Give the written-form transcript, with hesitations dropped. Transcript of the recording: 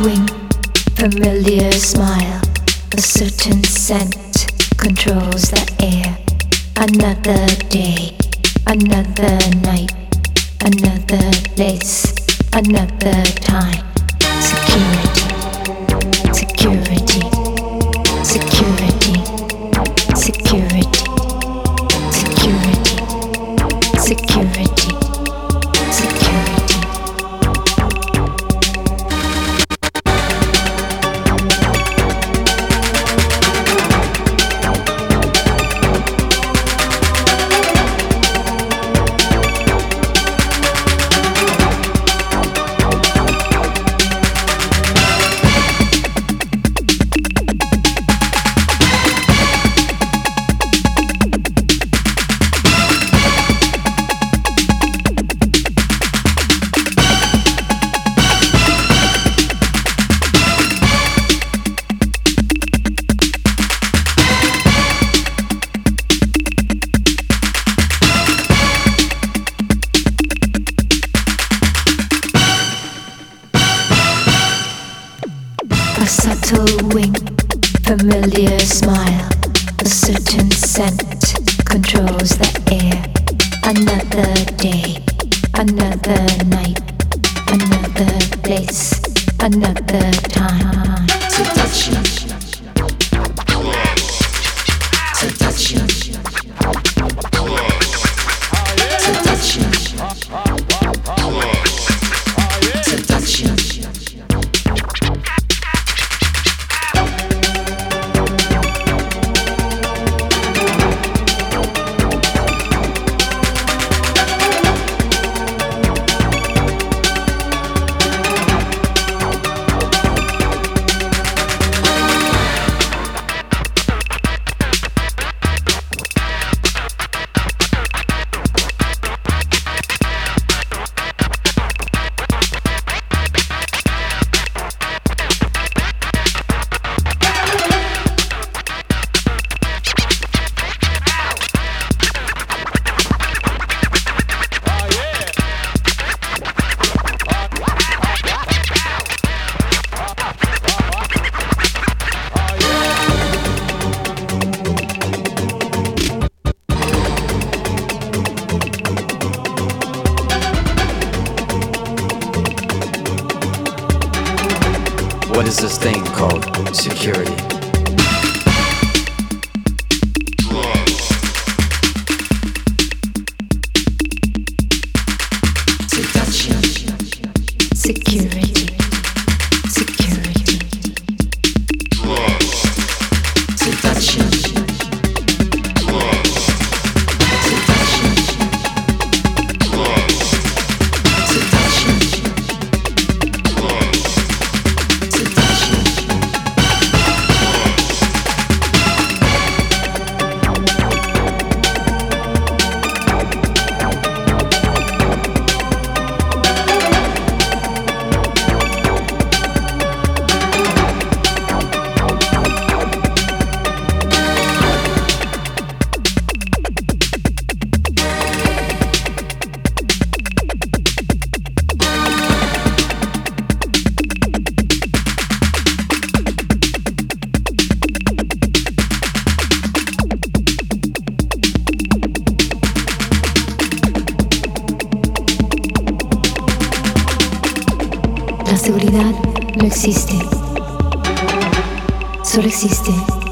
wing, familiar smile, a certain scent controls the air. Another day, another night, another place, another time. Security, security, security, security, security, security, security. A subtle wink, familiar smile, a certain scent controls the air. Another day, another night, another place, another time. Seduction, seduction, seduction, seduction. What is this thing called security? Seduction, security, security, seduction, La seguridad no existe, solo existe